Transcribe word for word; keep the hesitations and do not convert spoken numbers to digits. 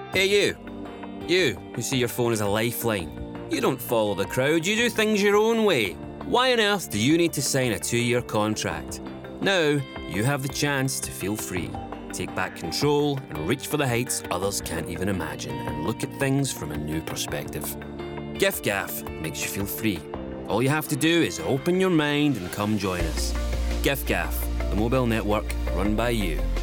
Hey you, you who see your phone as a lifeline. You don't follow the crowd, you do things your own way. Why on earth do you need to sign a two-year contract? Now, you have the chance to feel free. Take back control and reach for the heights others can't even imagine and look at things from a new perspective. giffgaff makes you feel free. All you have to do is open your mind and come join us. giffgaff, the mobile network run by you.